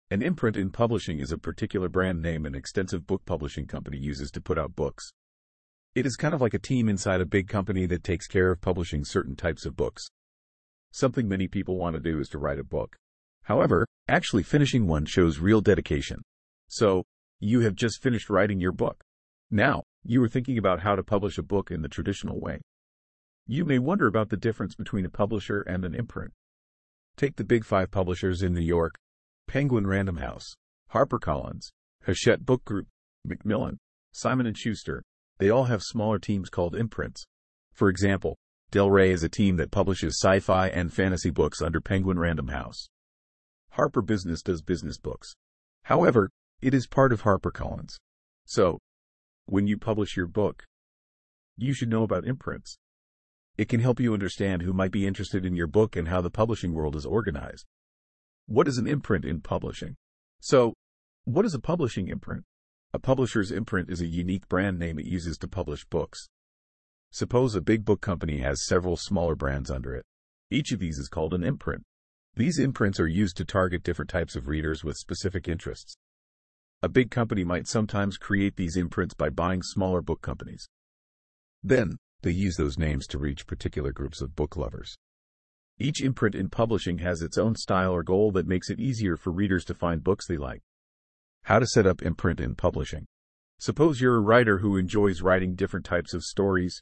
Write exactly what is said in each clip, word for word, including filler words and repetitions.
An imprint in publishing is a particular brand name an extensive book publishing company uses to put out books. It is kind of like a team inside a big company that takes care of publishing certain types of books. Something many people want to do is to write a book. However, actually finishing one shows real dedication. So, you have just finished writing your book. Now, you are thinking about how to publish a book in the traditional way. You may wonder about the difference between a publisher and an imprint. Take the big five publishers in New York: Penguin Random House, HarperCollins, Hachette Book Group, Macmillan, Simon and Schuster. They all have smaller teams called imprints. For example, Del Rey is a team that publishes sci-fi and fantasy books under Penguin Random House. Harper Business does business books. However, it is part of HarperCollins. So, when you publish your book, you should know about imprints. It can help you understand who might be interested in your book and how the publishing world is organized. What is an imprint in publishing? So, what is a publishing imprint? A publisher's imprint is a unique brand name it uses to publish books. Suppose a big book company has several smaller brands under it. Each of these is called an imprint. These imprints are used to target different types of readers with specific interests. A big company might sometimes create these imprints by buying smaller book companies. Then, they use those names to reach particular groups of book lovers. Each imprint in publishing has its own style or goal that makes it easier for readers to find books they like. How to set up imprint in publishing. Suppose you're a writer who enjoys writing different types of stories,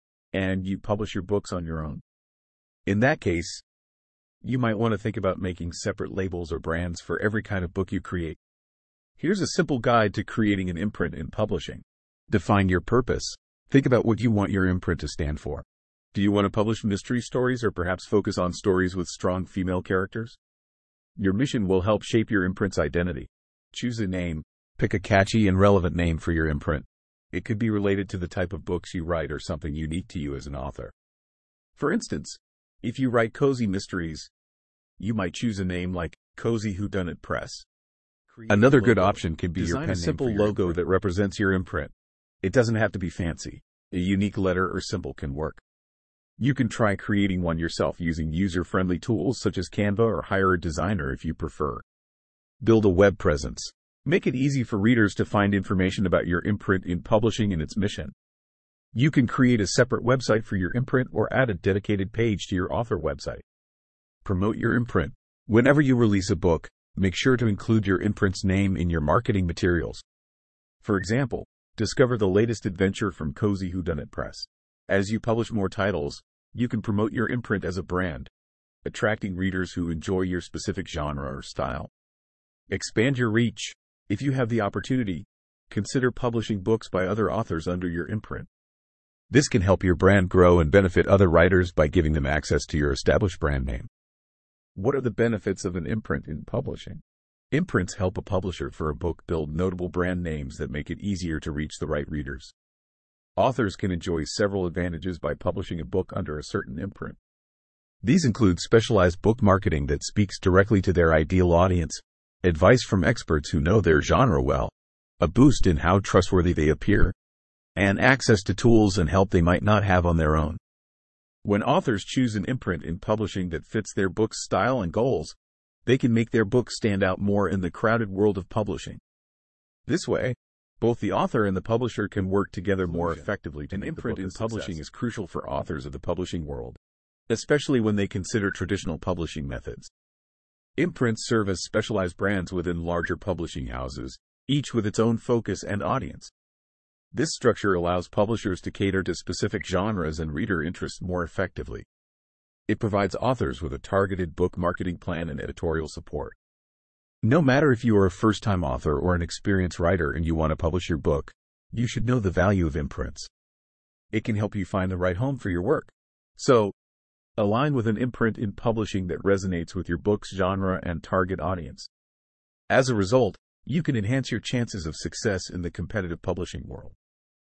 and you publish your books on your own. In that case, you might want to think about making separate labels or brands for every kind of book you create. Here's a simple guide to creating an imprint in publishing. Define your purpose. Think about what you want your imprint to stand for. Do you want to publish mystery stories or perhaps focus on stories with strong female characters? Your mission will help shape your imprint's identity. Choose a name. Pick a catchy and relevant name for your imprint. It could be related to the type of books you write or something unique to you as an author. For instance, if you write cozy mysteries, you might choose a name like Cozy Whodunit Press. Another good option can be your pen name. Design a simple logo that represents your imprint. It doesn't have to be fancy. A unique letter or symbol can work. You can try creating one yourself using user-friendly tools such as Canva or hire a designer if you prefer. Build a web presence. Make it easy for readers to find information about your imprint in publishing and its mission. You can create a separate website for your imprint or add a dedicated page to your author website. Promote your imprint. Whenever you release a book, make sure to include your imprint's name in your marketing materials. For example, discover the latest adventure from Cozy Whodunit Press. As you publish more titles, you can promote your imprint as a brand, attracting readers who enjoy your specific genre or style. Expand your reach. If you have the opportunity, consider publishing books by other authors under your imprint. This can help your brand grow and benefit other writers by giving them access to your established brand name. What are the benefits of an imprint in publishing? Imprints help a publisher for a book build notable brand names that make it easier to reach the right readers. Authors can enjoy several advantages by publishing a book under a certain imprint. These include specialized book marketing that speaks directly to their ideal audience, advice from experts who know their genre well, a boost in how trustworthy they appear, and access to tools and help they might not have on their own. When authors choose an imprint in publishing that fits their book's style and goals, they can make their book stand out more in the crowded world of publishing. This way, both the author and the publisher can work together more effectively to make the book a success. An imprint in publishing is crucial for authors of the publishing world, especially when they consider traditional publishing methods. Imprints serve as specialized brands within larger publishing houses, each with its own focus and audience. This structure allows publishers to cater to specific genres and reader interests more effectively. It provides authors with a targeted book marketing plan and editorial support. No matter if you are a first-time author or an experienced writer and you want to publish your book, you should know the value of imprints. It can help you find the right home for your work. So, align with an imprint in publishing that resonates with your book's genre and target audience. As a result, you can enhance your chances of success in the competitive publishing world.